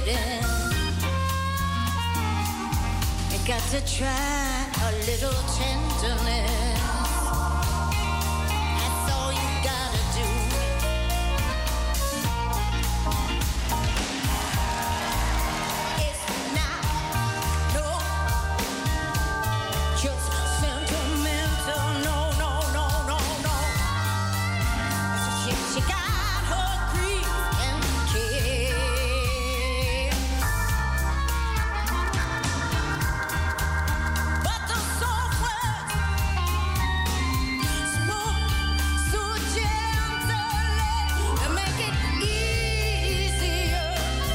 waiting. You got to try a little tenderness. That's all you gotta do. It's not no just sentimental. No, no, no, no, no. She got her grief and care. But the soft words spoke so gently to make it easier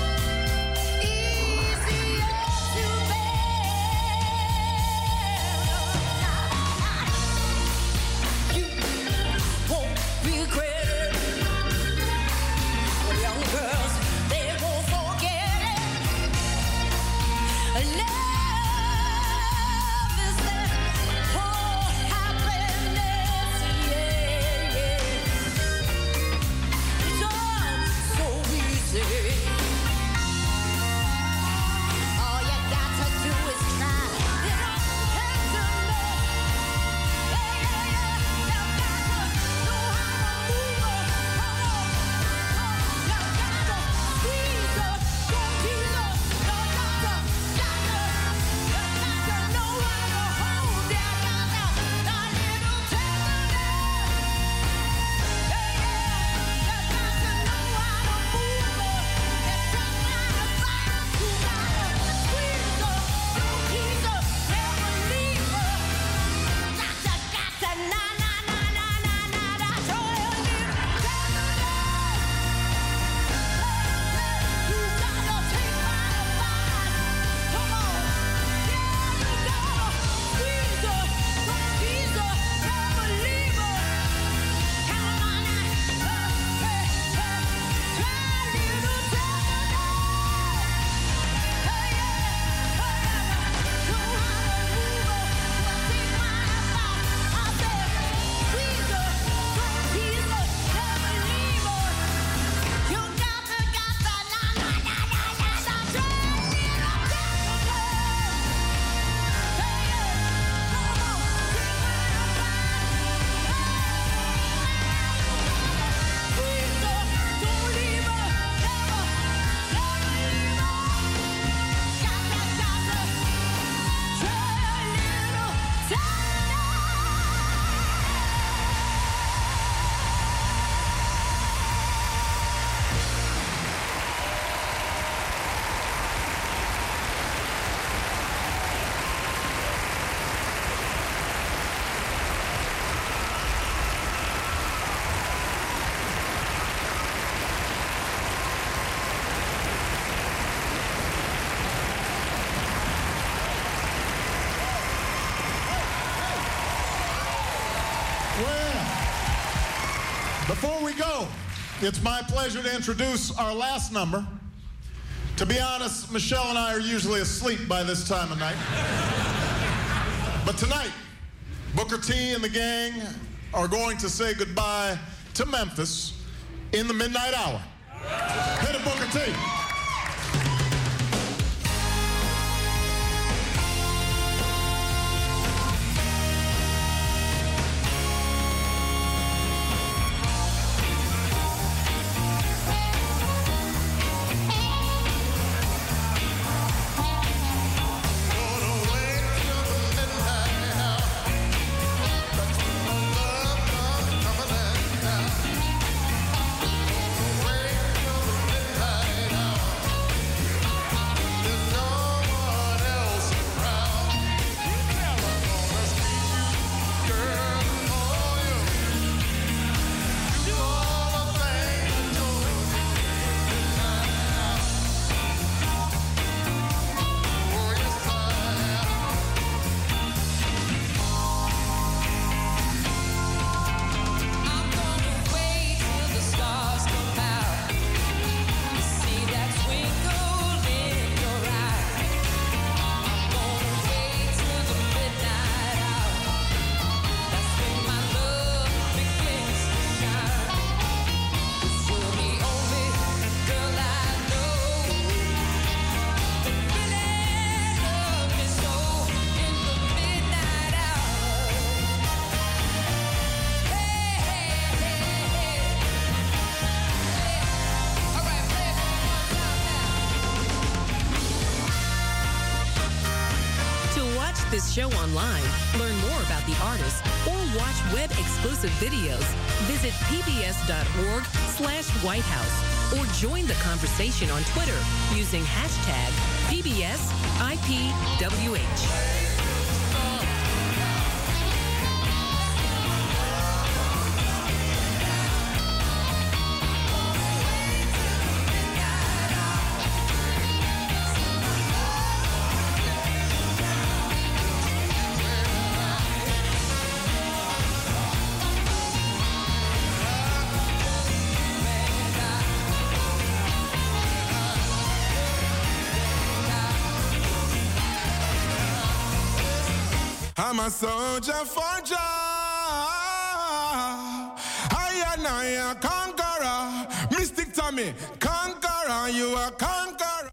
to bear. You won't regret it. Young girls, they won't forget it. Love is their whole happiness, yeah, yeah. It's all so easy. All you got to do is try. You don't have to know. Yeah, yeah, yeah. You got to know how to move her. Come on. You got to squeeze her. Don't tease her. You got to know how to hold her. A little tenderness. Yeah, yeah. You got to know how to move her. It's just like a fire. You got to squeeze her. Don't tease her. Never leave her. Got to na na na na na na na. Show her a little tenderness. You gotta take my advice. Come on. Yeah, you gotta squeeze her. Don't tease her. Never leave her. Come on now. Try a little tenderness. Hey, yeah. Know how to move her. Take my advice. I said, squeeze her. Don't tease her. Never leave her. You got to na na na na na na. Try a little tenderness. Hey, yeah. Come on. Take my advice. Squeeze her. Don't leave her. Never, never leave her. Got to try a little Well, before we go, it's my pleasure to introduce our last number. To be honest, Michelle and I are usually asleep by this time of night. But tonight, Booker T and the gang are going to say goodbye to Memphis in the midnight hour. Hit it, Booker T. Coming in now. this show online, learn more about the artists, or watch web-exclusive videos, visit pbs.org/White House or join the conversation on Twitter using hashtag PBSIPWH. I'm a soldier for Jah. I and I a conqueror. Mystic Tommy, conqueror, you are conqueror.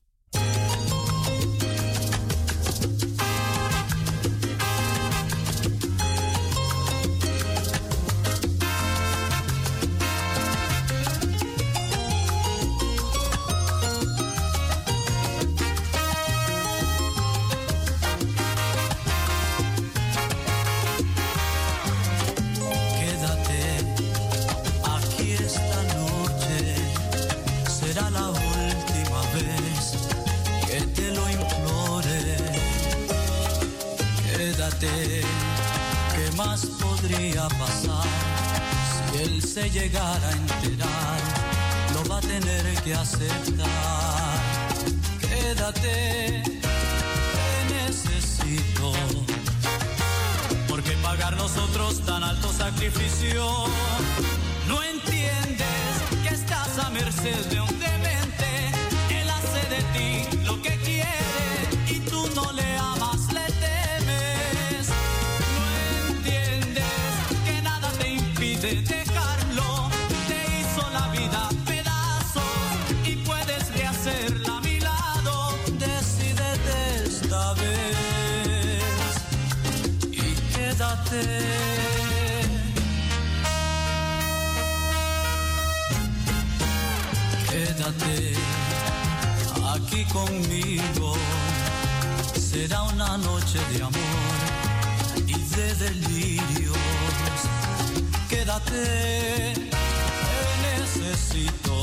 ¿Qué más podría pasar si él se llegara a enterar? Lo va a tener que aceptar. Quédate, te necesito. ¿Por qué pagar nosotros tan alto sacrificio? No entiendes que estás a merced de un demente. Él hace de ti lo que quiere y tú no le amas, le temes. No entiendes que nada te impide dejarlo. Te hizo la vida pedazos y puedes rehacerla a mi lado. Decídete esta vez y quédate. Quédate aquí conmigo, será una noche de amor y de delirios. Quédate, te necesito.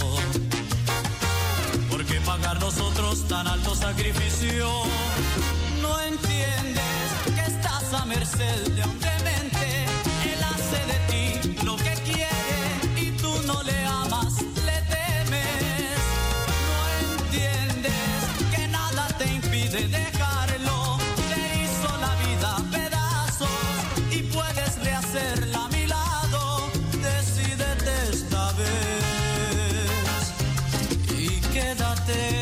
¿Por qué pagar nosotros tan alto sacrificio? No entiendes que estás a merced de un demente. Él hace de ti lo que quiere y tú no le amas, le temes. No entiendes que nada te impide dejarlo. Te hizo la vida pedazos y puedes rehacerla a mi lado. Decídete esta vez y quédate.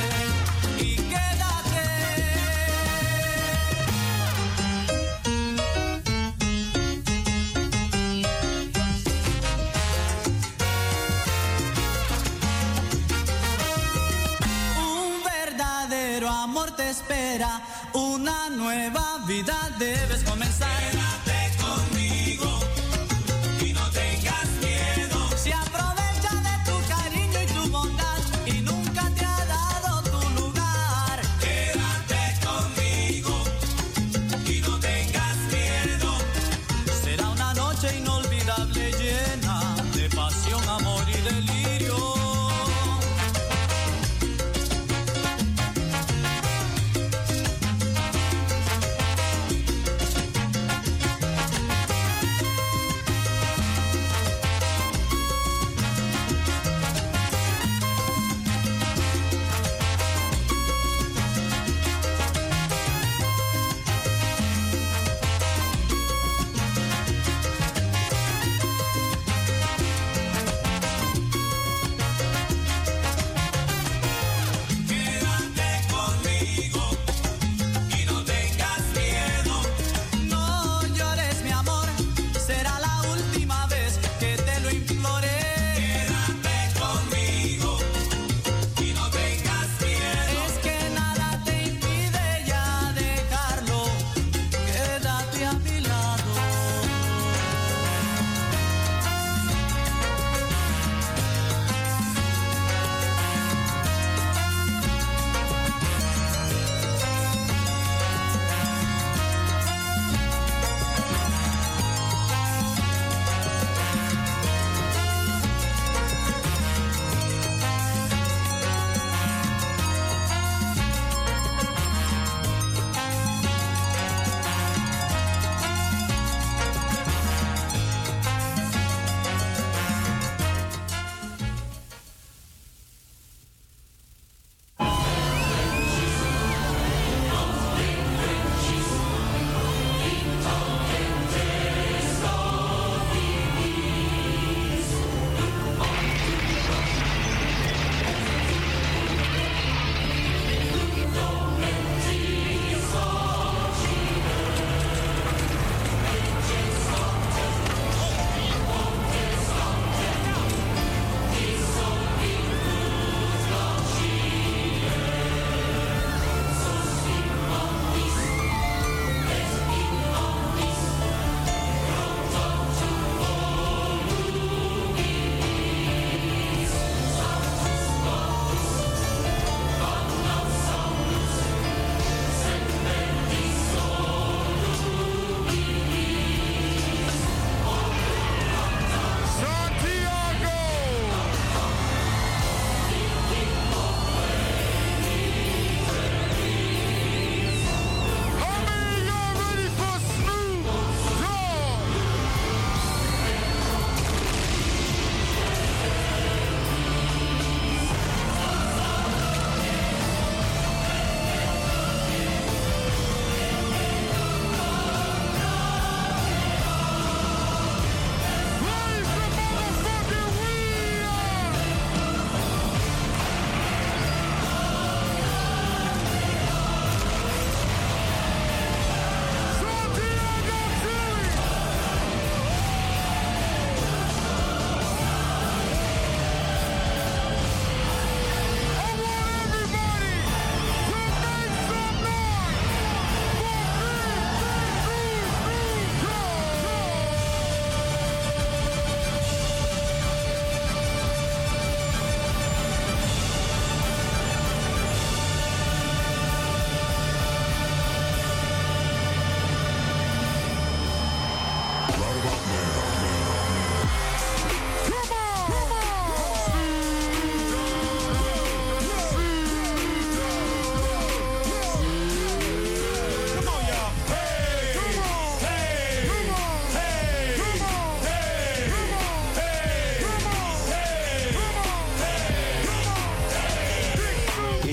Espera una nueva vida, debes comenzar. Quédate conmigo y no tengas miedo. Se aprovecha de tu cariño y tu bondad y nunca te ha dado tu lugar. Quédate conmigo y no tengas miedo. Será una noche inolvidable llena de pasión, amor y delirio.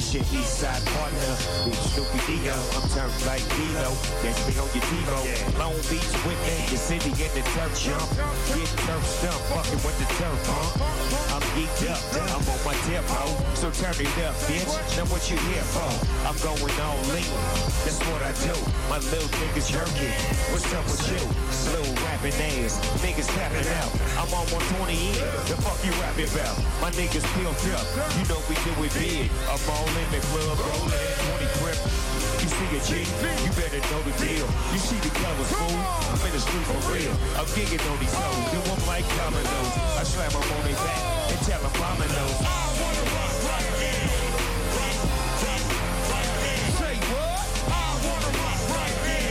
Nation, East Side partner, Big Snoopy Dio. I'm turned like Dino, catch me on your TiVo. Long Beach with me, the city in the turf jump. Get turf stump, fucking with the turf pump. I'm geeked up, I'm on my tempo, so turn it up, bitch. Now what you here for? I'm going all lean, that's what I do. My little niggas jerking. What's up with you? Slow rapping ass, niggas tapping out. I'm on 120 in, the fuck you rapping about? My niggas peeled up, you know we do it big. I'm all in the club, rolling 20 grip. You see a G, you better know the deal. You see the colors, fool, I'm in the street for real. I'm gigging on these hoes, do them like dominoes. I slam them on their back and tell them dominoes. Say what? I wanna rock right there.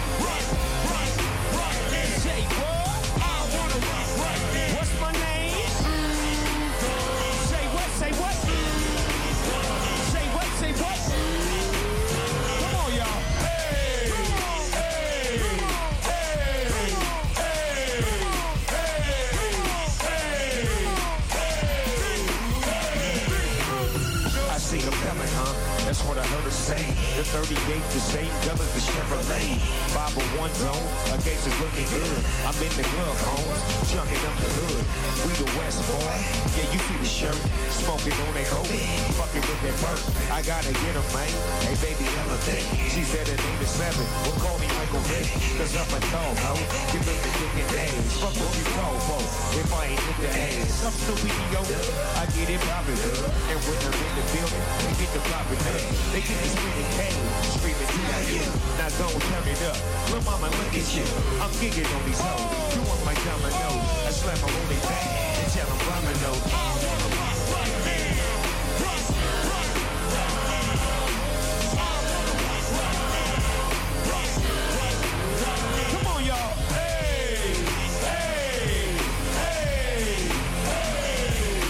Say what? I wanna rock right there. What's my name? Say what? Say what? Say what? Say what? Come on, y'all. Hey, hey, I see them coming, huh? That's what I heard her say. The 38, the same color as the Chevrolet. 501 zone, our case is looking good. I'm in the club, homes, junking up the hood. We the West boy, yeah, you see the shirt. Smoking on that hoe, fucking with that bird. I gotta get her, man. Hey, baby, elevate. She said her name is 7. Well, call me Michael Vick, cause I'm a dog, ho. You look the dick and age. Fuck what you call for, if I ain't with the ass. I'm stupid, yo. I get it poppin', and when I'm in the building, they get the poppin' up. They get the screaming cane, screaming D.I.U. Now go and turn it up. Lil' mama, look at you. I'm gigging on these hoes. You want my dominoes. I slam them on their back and tell them dominoes. I wanna rock right there. Rock, rock, rock. I wanna rock right there. Rock, rock, rock. Come on, y'all. Hey, hey, hey, hey,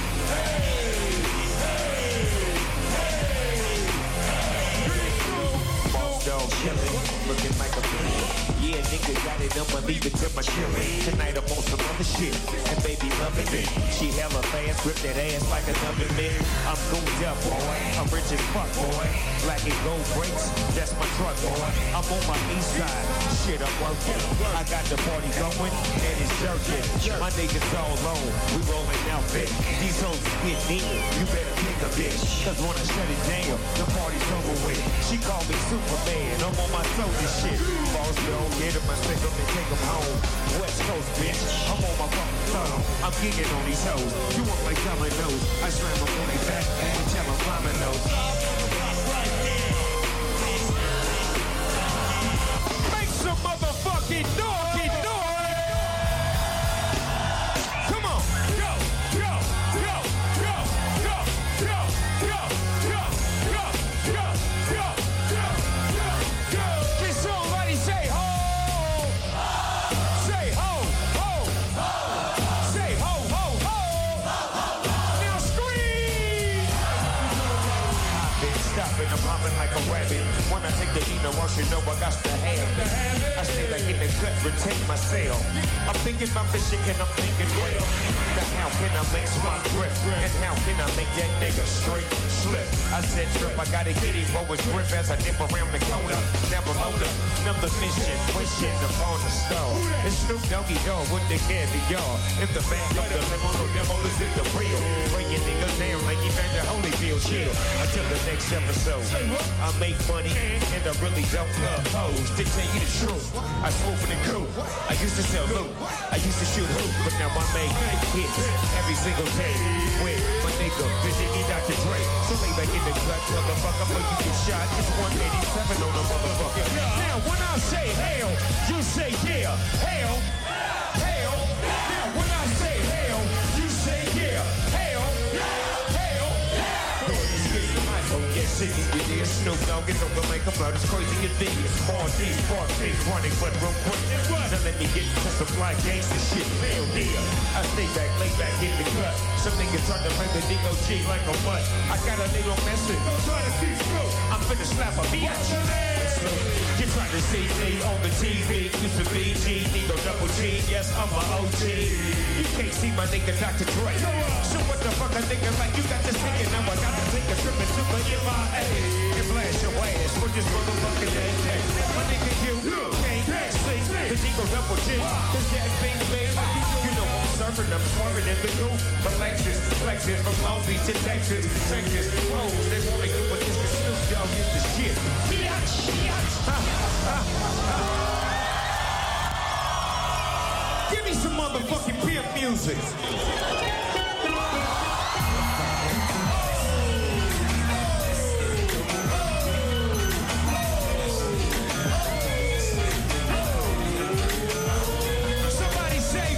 hey. Boss dog chillin', looking like a bitch. Yeah, nigga got it, I'ma leave it to my chillin'. Tonight I'm on some other shit, and baby loving it. She hella fast, grip that ass like a oven mitt. I'm gooned up, boy. I'm rich as fuck, boy. Black and gold brakes, that's my truck, boy. I'm on my east side, shit, I'm working. I got the party going, and it's jerking. My niggas all on, we rolling out big. These hoes get in, you better pick a bitch. Cause when I shut it down, the party's over with. She called me Superman, I'm on my soldier shit. Boss don't get him, I stick him and take him home. West Coast, bitch, I'm on my fucking phone. I'm gigging on these hoes. You want like dominoes? I slam them on their back and tell them dominoes. Make some motherfucking noise! Come on, go, go, go, go, go, go, go, go, go, go, go, go, go. Can somebody say ho? Say ho, ho, ho. Say ho, ho, ho. Now scream. I've been stopping, I'm popping like a rabbit. When I take the Eno rush, you know I got to have it. I stay like in the gut, retain myself. I'm thinking about fishing and I'm thinking well. Now how can I mix my grip? And how can I make that nigga straight slip? I said trip, I gotta get him for his grip as I dip around the corner. Never load up, another mission, wishing upon a star. It's Snoop Doggy Dogg with the candy yard. If the back of the limo, the demo is in the real. Bring your niggas down like you found the Holyfield chill. Until the next episode, I make money and I really don't love hoes. To tell you the truth, I swoop in the coop. I used to sell loot, I used to shoot hoop, but now I make hits every single day with my nigga, Vision Dr. Dre. So lay back in the cut, motherfucker, before you get shot. It's 187 on the motherfucker. Now when I say hell, you say yeah. Hell, hell. Now when I say hell, you say yeah. Hell, hell. Oh yes, shit, you did. Snoop Dogg is over, make a blood as crazy as these. All these part big running, but real quick. Now let me get to some fly gangsta shit. Hell yeah. I stay back, lay back in the cut. Some niggas try to play the D.O.G. like a butt. I got a little message. Don't try to see Snoop. I'm finna slap a bitch. You try to see me on the TV. Used to be G, need no double G. Yes, I'm a OG. You can't see my nigga Dr. Dre. So what the fuck a nigga like you got this thinking? Now I got to take a trip into the MIA. with this motherfucking thing. My nigga, you can't sleep, cause he gon' double G. Cause that thing, baby, you know I'm serving, I'm swerving in the goof. But Lexus, from Long Beach to Texas, Whoa, they wanna get with this, cause Snoop Dogg is the shit. Give me some motherfucking pimp music. Somebody say,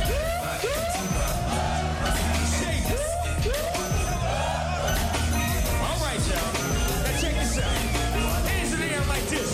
all right, y'all. Now check this out. Hands in the air like this.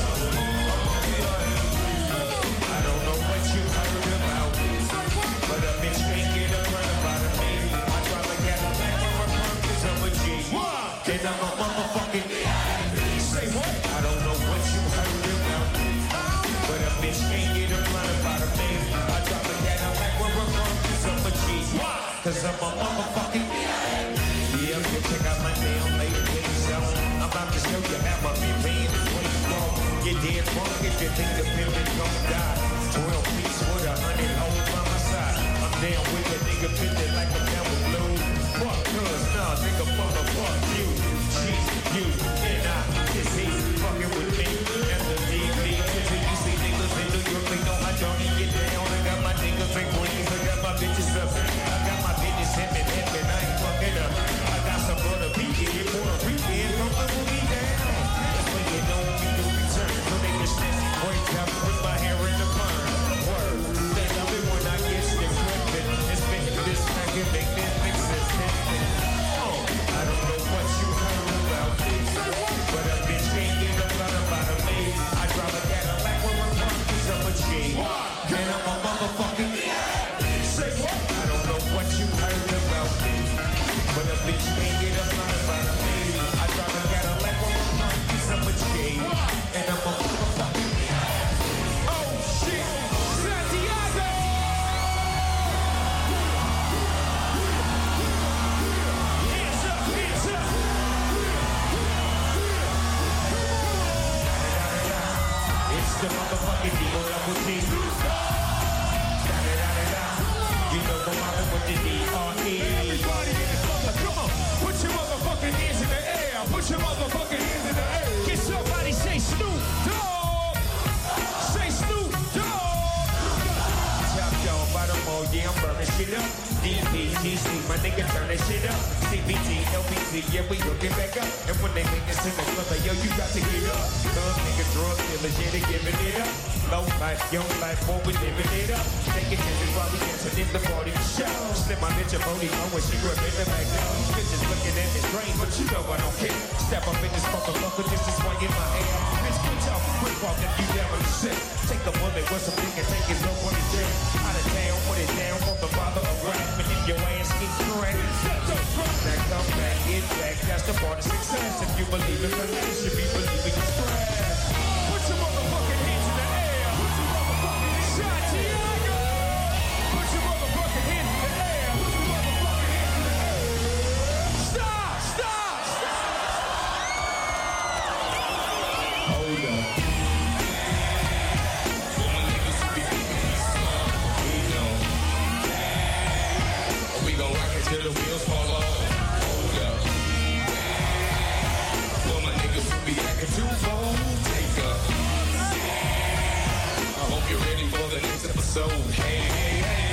I don't know what you heard about, but a bitch can't get a run about a baby. I try to get a back from a punk, cause I'm a G. Then I'm a motherfucking say what? I don't know what you heard about, but a bitch can't get a run about a baby. I try to get a back from a punk, cause I'm a G. Cause I'm a motherfucking yeah, you check out my damn lady zone. I'm about to show you how my paying is way wrong. You're dead wrong if you think the pimpin' gon' die. 12 piece with 100 hoes by my side. I'm down with a nigga pimpin' like a camel blue. Fuck cuz, nah, nigga, fuck you. She's you, and I is he fucking with me. And the DB, until you see niggas in New York, they know I don't get down. I got my niggas in Queens, I got my bitches up. I got my bitches hip and I ain't fucking up. I got some brother Rican, Puerto Rican, don't put me down. That's when you know me do return. So they can snatch me, break up, put my hair in the burn. Word, they love it when I get stiff whipping. It's making this I can make this mix this I don't know what you heard about this, but a bitch can't get a lot about a maid. I drive a Cadillac with a punk, cause I'm a G. And I'm a motherfucking say what? I don't know what you heard about this, but a bitch can't get a lot about a maid. I drive a Cadillac with a punk, cause I'm a G. And I'm a motherfucking oh shit, Santiago! Hands up, hands up! It's the motherfucking Digo Double G. You know the mother with the D-R-E. Everybody in the club, come on. Put your motherfucking hands in the air. Put your motherfucking hands in the air. Can somebody say Snoop Dogg? Say Snoop Dogg. Top dog, bottom all, yeah, I'm burning shit up. DPGC, my nigga turn that shit up. CBT, LBT, yeah, we hooking back up. And when they make us in the club, like, yo, you got to get up. Thug nigga, drug dealer, yeah, they giving it up. Low life, young life, boy, we living it up. Taking chances while we dancing in the party show. Slip my bitch a booty, know when she grip in the back door. Bitches looking at me strange, but you know I don't care. Step up in this motherfucker, this is why in my hair. Bitch, quit talking, quit walking, you never sick. Take a bullet with some nigga, take his own money jail. Out of town, put it down, want the father of rap. And if your ass keep cracked, now come back, get back. That's the part of success. If you believe in the you should be believing in stress. Put your motherfucking hands in the air. Put your motherfucking Santiago. Put your motherfucking hands in the air. Put your motherfucking hands in the air. Stop, stop, stop. Hold up. We gon' rock it till the wheels fall off. Hold up. For my niggas who be acting too bold, take up. I hope you're ready for the next episode. Hey, hey, hey,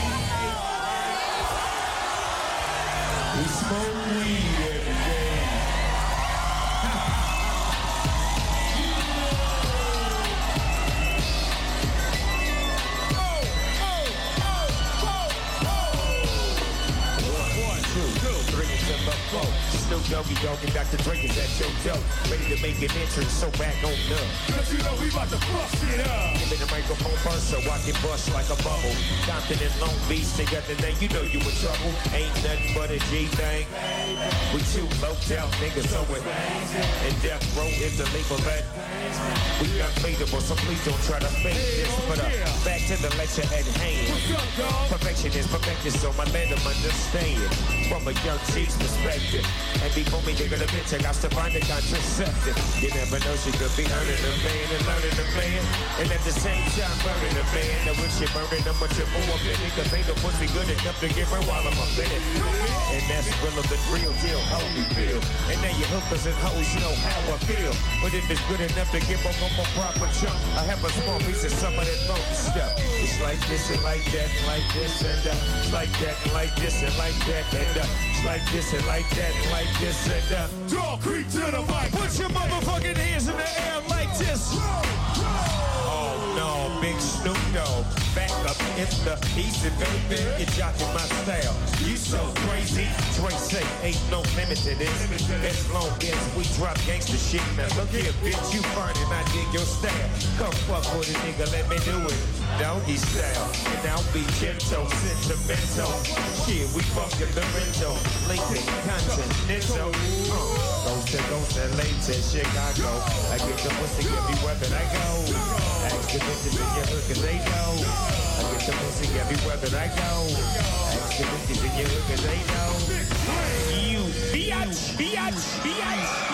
hey. We smoke weed every day. Snoop Doggy Dogg and Dr. Dre is at your door. Ready to make an entrance, so back on up. Cause you know we about to bust it up. Give me the microphone first so I can bust like a bubble. Compton and Long Beach together, now you know you in trouble. Ain't nothing but a G thing. We two low-down niggas, so it. And Death Row is the label that we unfadable, so please don't try to fake this. But back to the lecture at hand. Perfection is perfected, so my let them understand. From a young G's perspective. And before for me, nigga, the bitch, I got to find a contraceptive. You never know, she could be earning a man and learning a man, and at the same time burning a man. Now if she burning a much more, a minute, cause ain't no pussy good enough to give her while I'm a minute. And that's relevant, real deal, how we feel. And now you hookers and hoes know how I feel. But if it's good enough to give them a proper chunk, I have a small piece of some of that funky stuff. It's like this and like that and like this and it's like that and like this and like that and it's like this and like that and like this and Dog creep to the mic. Put your motherfucking hands in the air like this. Oh no, Big Snoop Dogg, back up in the easy, baby. You're jocking my style. You so crazy. Dre say ain't no limit to this. As long as we drop gangsta shit. Now look here, bitch, you fine and I dig your style. Come fuck with a nigga, let me do it. Doggy style, and I'll be gentle, sentimental. Shit, we fucking the rental, Lincoln, Continental. Ghost and late to Chicago. I get the pussy everywhere that I go. Ask the bitches in your hood cause they know. I get the pussy everywhere that I go. Ask the bitches in your hood cause they know. You, biatch.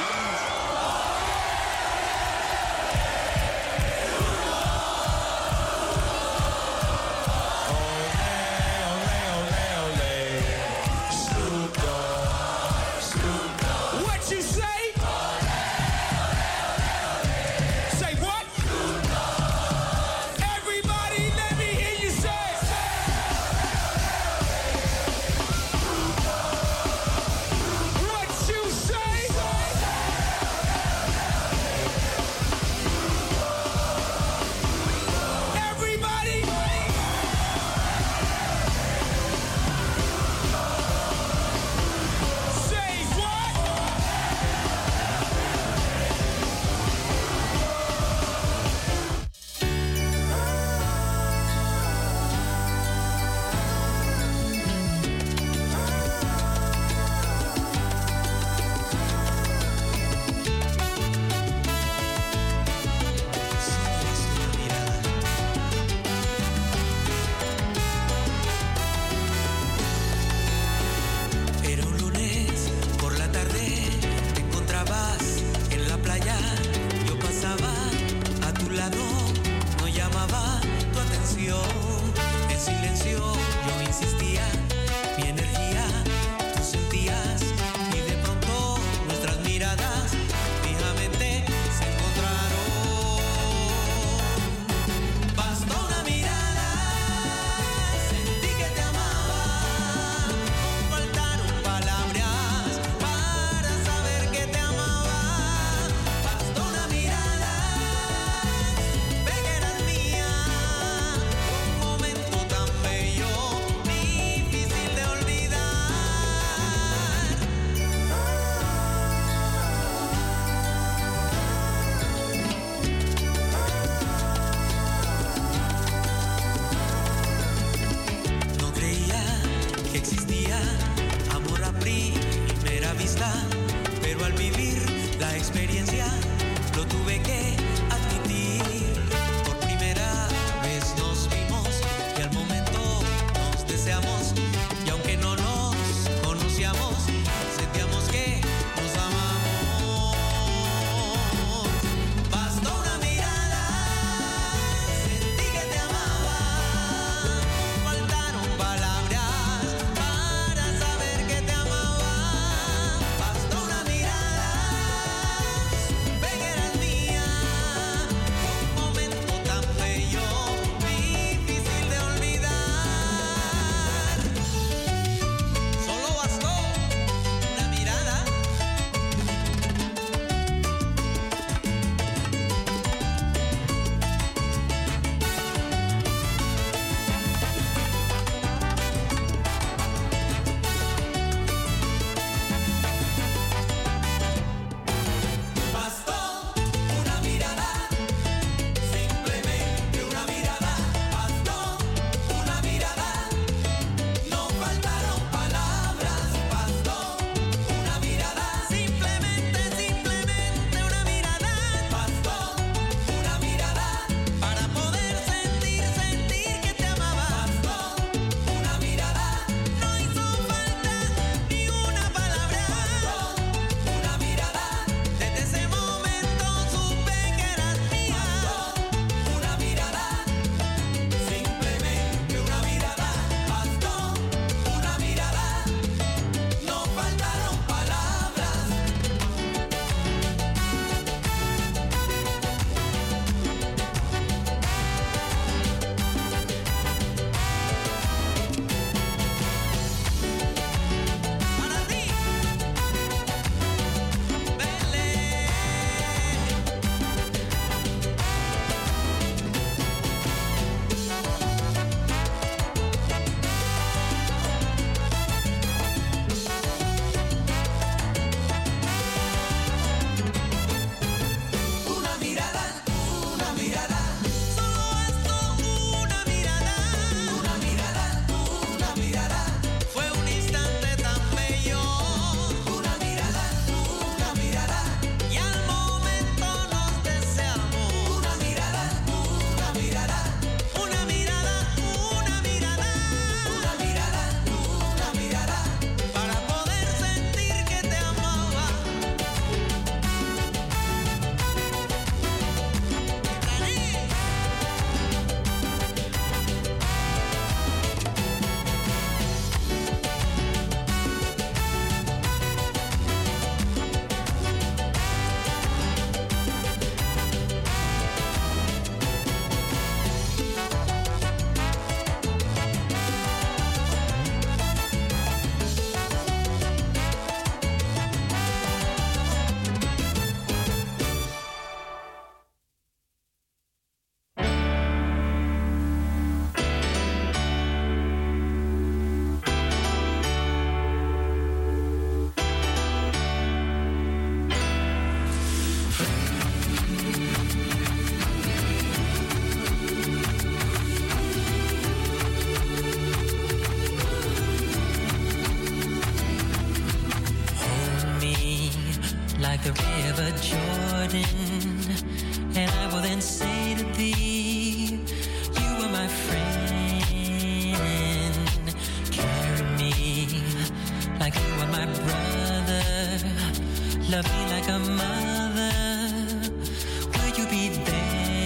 Jordan, and I will then say to thee, you are my friend. Carry me like you are my brother. Love me like a mother. Will you be there?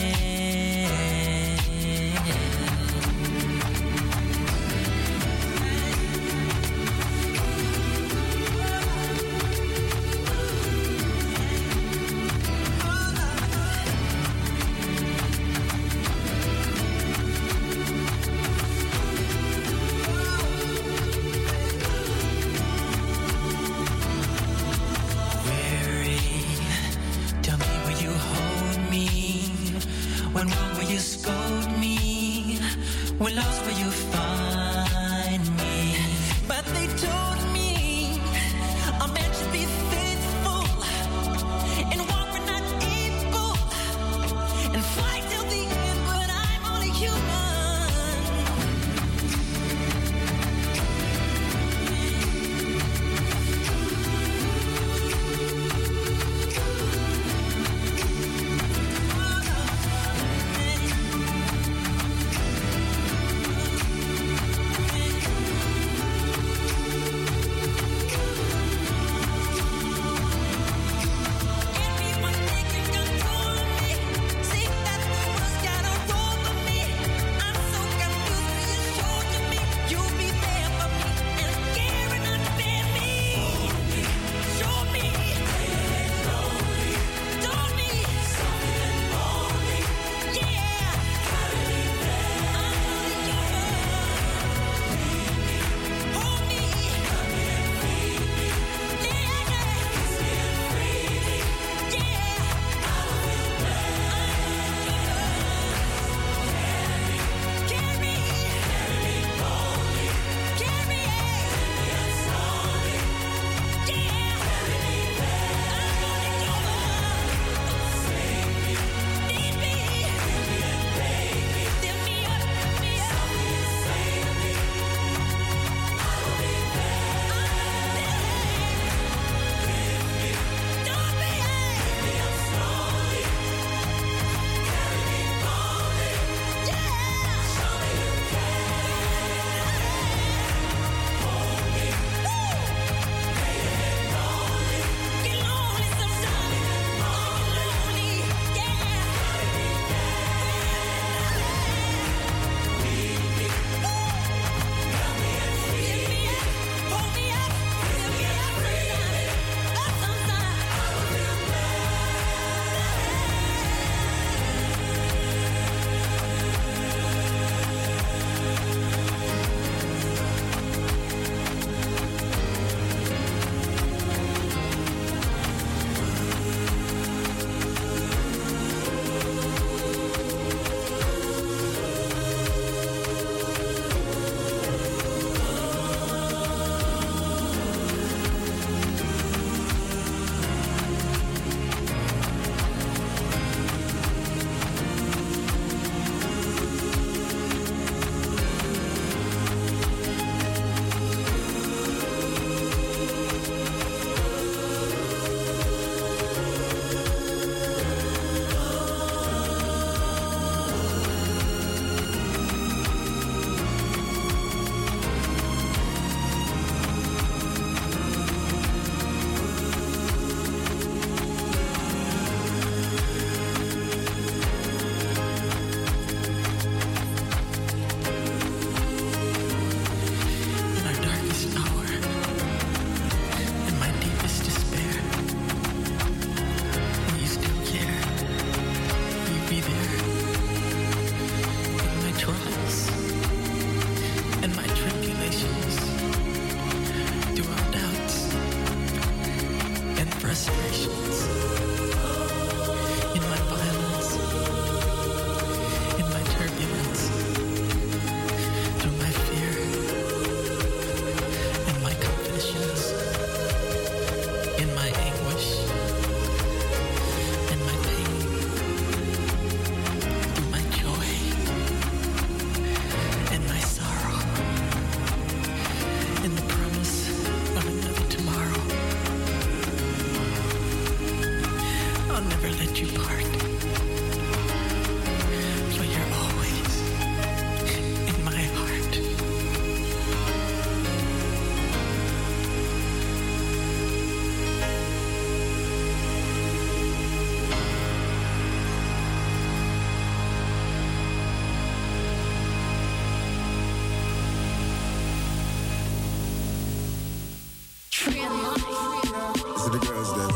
When wrong, will you scold me? When lost, will you find me? But they told me a man should be faithful and walk when not able and fight till the end, but I'm only human. never let you part. For you're always in my heart. See the girls there.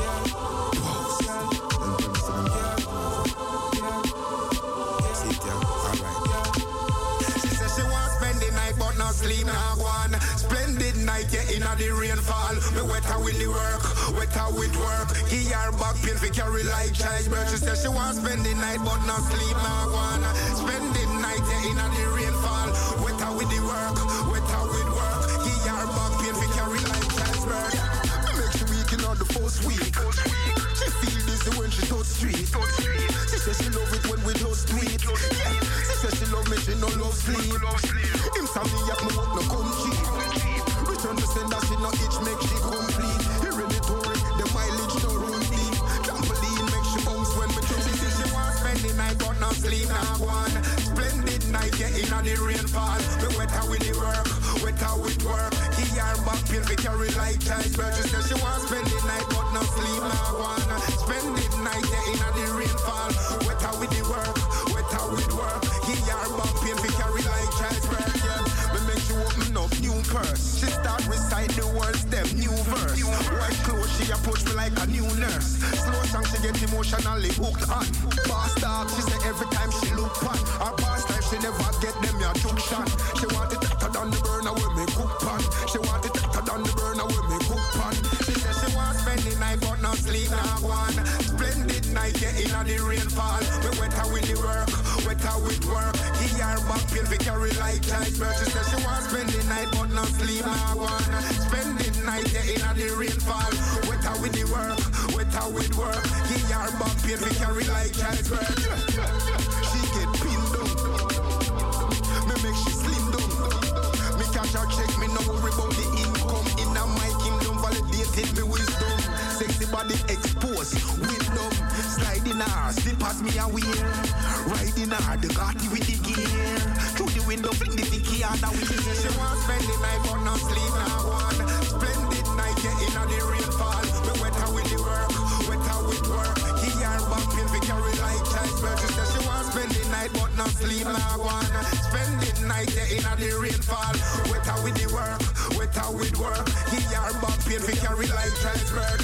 She said she want spend the night but not sleep now one. Splendid night, yeah, in the rainfall. Me wet her with the work, wet her with work. Give her back pain for carry like child birth. She said she want spend the night but not sleep now one. Spend the night, yeah, in the rainfall. Wet her with the work, wet her with work. Give her back pain for carry like child birth. Me make she weak in the first week. She feel dizzy when she touch street. She says she love it when we just tweet. She says she love me, she no love sleep. Him tell me yak me work no come cheap. Return to send that she no itch make she complete. He really told the mileage no run deep. Trampoline make she bounce when me jump. She says she want spend the night but not sleep now one. Splendid night, yeah, in the rainfall. Me wet her with the work, wet her with work. Give her back pain for carry like child birth. She says she want spend the night but not sleep now one. Spend the night, yeah, in the rainfall. Wet her with the work, wet her with work. Give her back pain for carry like child birth. Yeah, me make she open up new purse. She start recite the words, them new verse. White clothes, she approach me like a new nurse. Slow song, she get emotionally hooked on. Boss dog, she say every time she look pan. Her past life, she never get them your took shot. She want it hotter than the burner when me cook pan. She want it hotter than the burner when me cook pan. She say she want spend the night but not sleep now one. Splendid night, yeah, in the rainfall. We wet her with the work, wet her with work. Give her back pain for carry like child birth. She say she want spend the night but not sleep now one. Spend the night, yeah, in the rainfall. Wet her with the work, wet her with work. Give her back pain for carry like child birth. She get pinned down. Me make she slim down. Me cash her check, me no worry about the income. In my kingdom, validated me wisdom. Sexy body exposed, wisdom. Sliding her, slippers me aware. Riding her, the Gotti with the gear. Through the window, fling the dicky out the window. She want spend the night but not sleep now one. Splendid night, yeah, in the rainfall. Me wet her with the work, wet her with work. Give her back pain for carry like child birth. She says she want spend the night but not sleep now one. Spend the night, yeah, in the rainfall. Wet her with the work, wet her with work. Give her back pain for carry like child birth.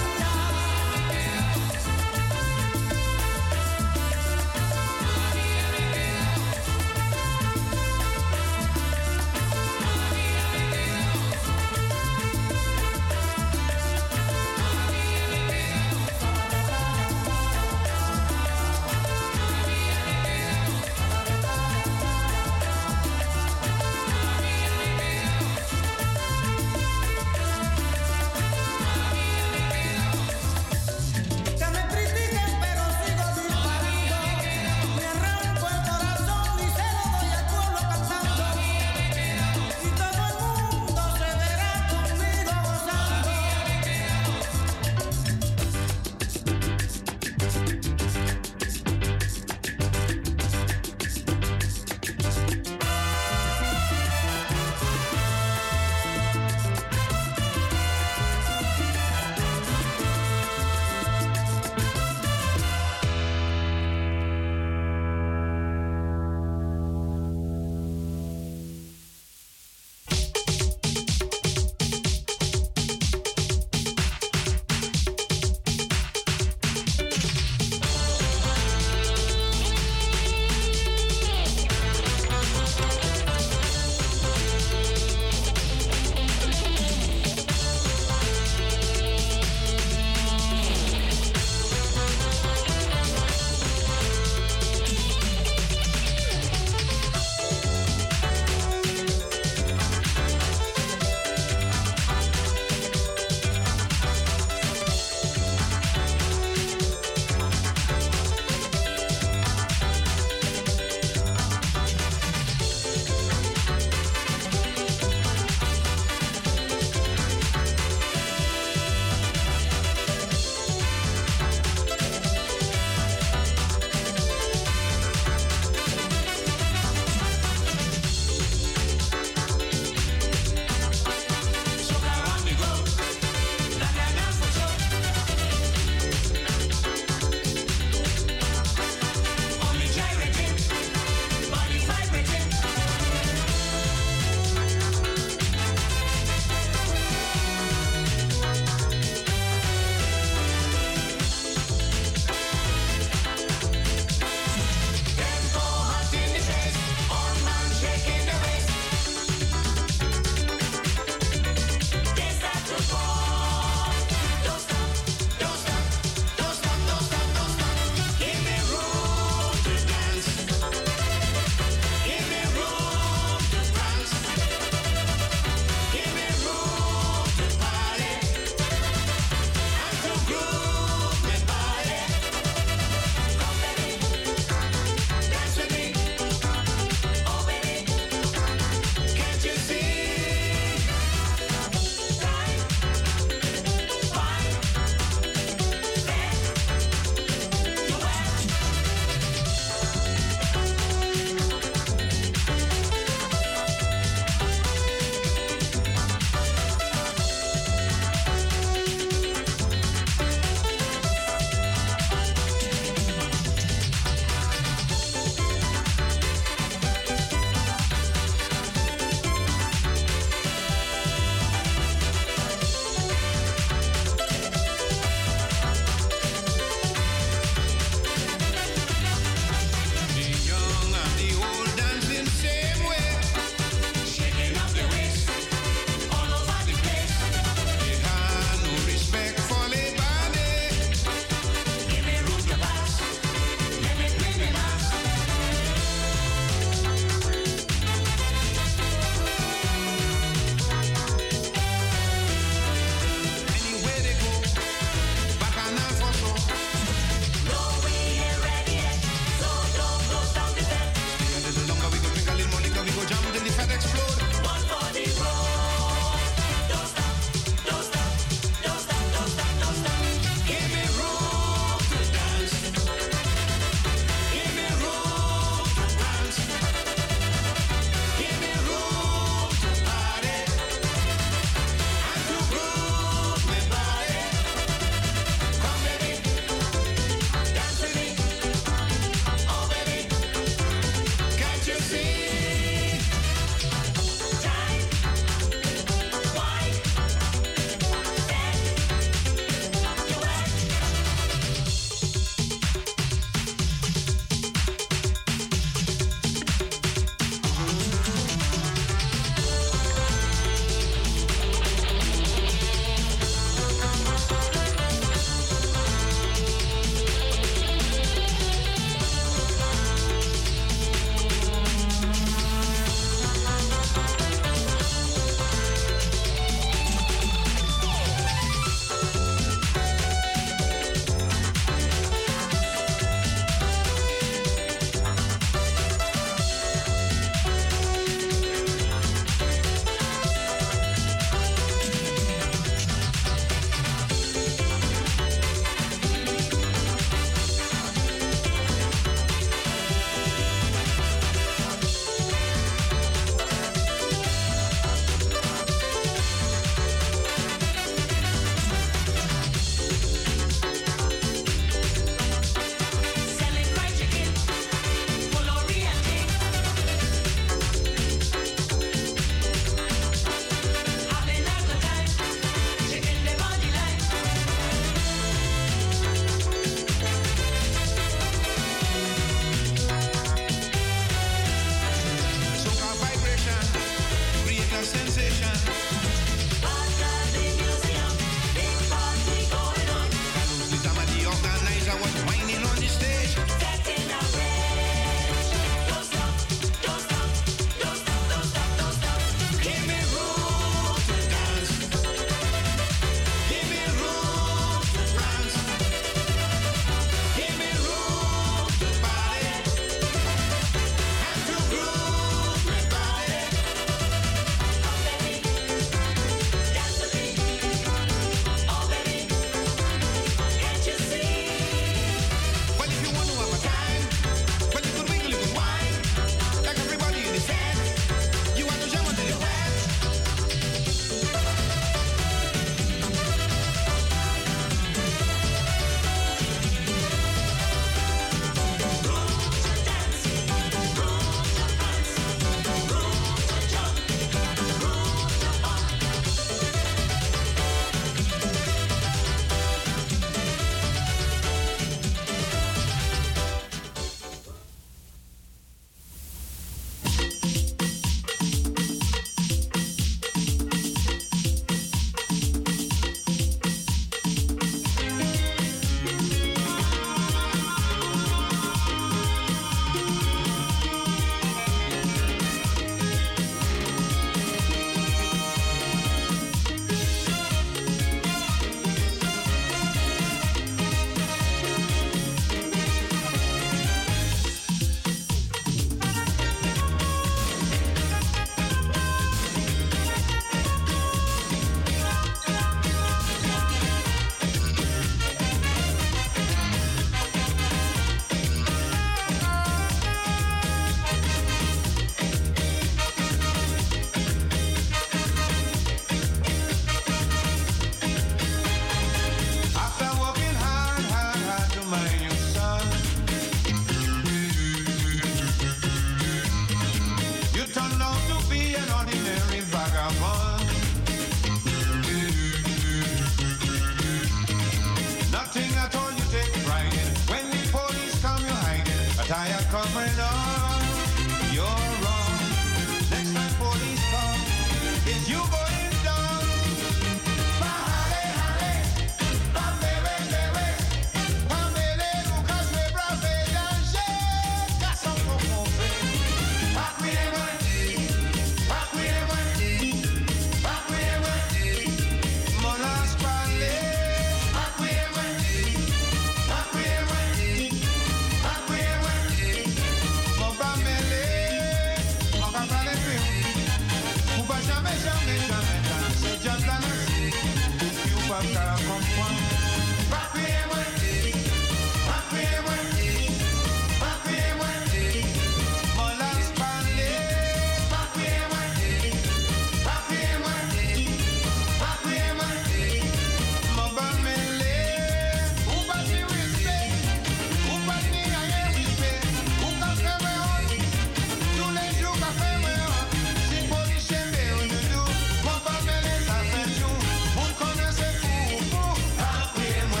covering up your wrong. Next time police come, is you going down? Bájale, jale, bambele, bebe, bambele, Lucas, me brave, danse, casa como fe. Pacuema, pacuema, pacuema, molas pale. Pacuema, pacuema, pacuema, mobamele, mobamele, uba jamais, jamais, jamais, c'est déjà la nation. You pas qu'à comprendre. Pacuema, pacuema, pacuema, molas pale. Pacuema, pacuema, pacuema, mobamele, uba ni respect, uba ni aye respect, uba keme on, tous les jours ka feme on, si police me on do, mobamele sa fe jou, moun konnen se fou, pacuema.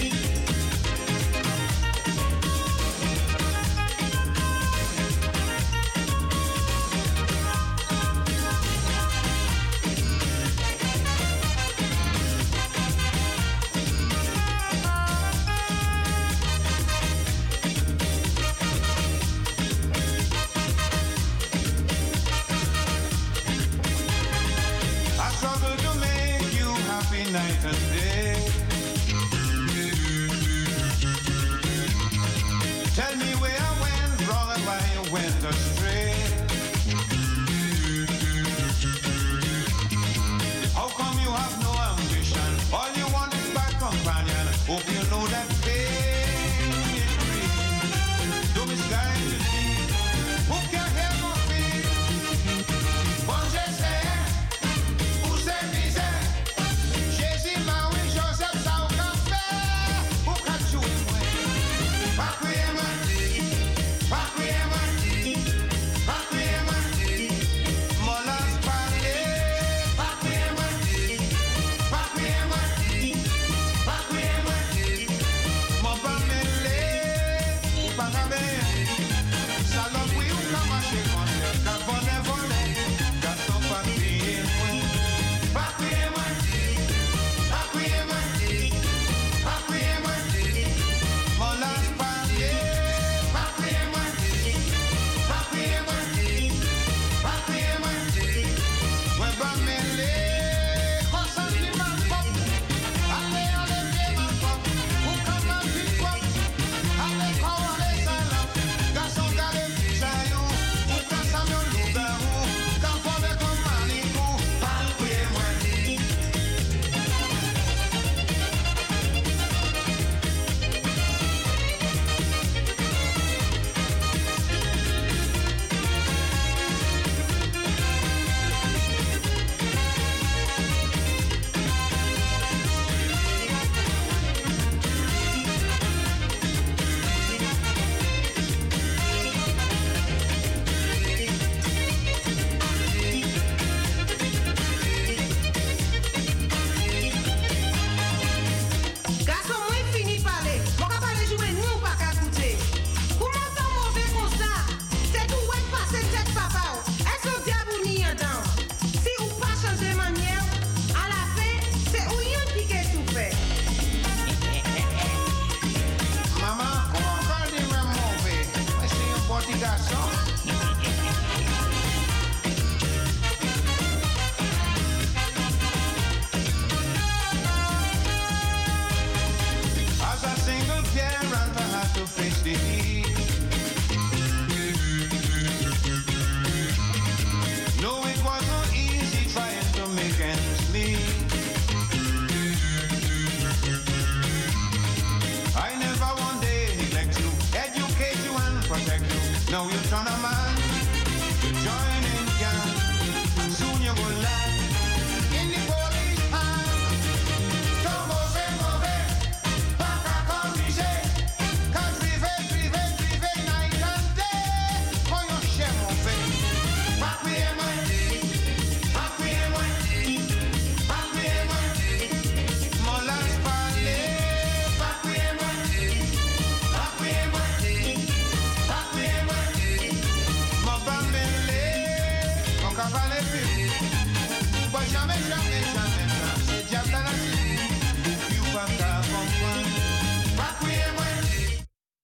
I struggle to make you happy night and day. Tell me where I went wrong and why you went astray. How come you have no ambition? All you want is bad companion. Hope you know that pain is real. Don't misguide the sea. Who can hear my feet? Bon, je sais, où c'est misère. Jésus m'a oui, Joseph, ça au café. Où qu'a joué, moi? Pacuema, pacuema, pacuema, molas pale. Pacuema, pacuema, pacuema, mobamele, upagabe. Salop oui ou ka marché concert, ka voler voler, ka ton papier point. Pacuema, pacuema, pacuema, molas pale. Pacuema, pacuema, pacuema, mobamele, consentir ma pop. Allez, allez, viens ma pop, ou comme un petit pop. Allez, quand allez, salop, garçon, gardez, saillou, ou quand ça me loup-garou, quand faut avec un manicou. Pacuema. Garçon, moi, fini parler. Mon ka parler jouer, nous, pas qu'à écouter. Comment ça mauvais comme ça? C'est tout ouais passer tête papa. Est-ce que diable ou ni dedans? Si ou pas changer manière, à la fin, c'est ou yon qui est tout fait. Maman, comment encore dire même mauvais? Mais c'est un petit garçon. As a single parent, I had to face the heat. No, it wasn't easy trying to make ends meet. I never one day neglect you, educate you and protect you. Now you turn a man to join in gang, and soon you will land in the police hand. Don't move, pas qu'à corriger, quand driver night and day. For your share mon fait, pacuema, pacuema, pacuema, molas pale. Pacuema, pacuema, pacuema. pas les pipes.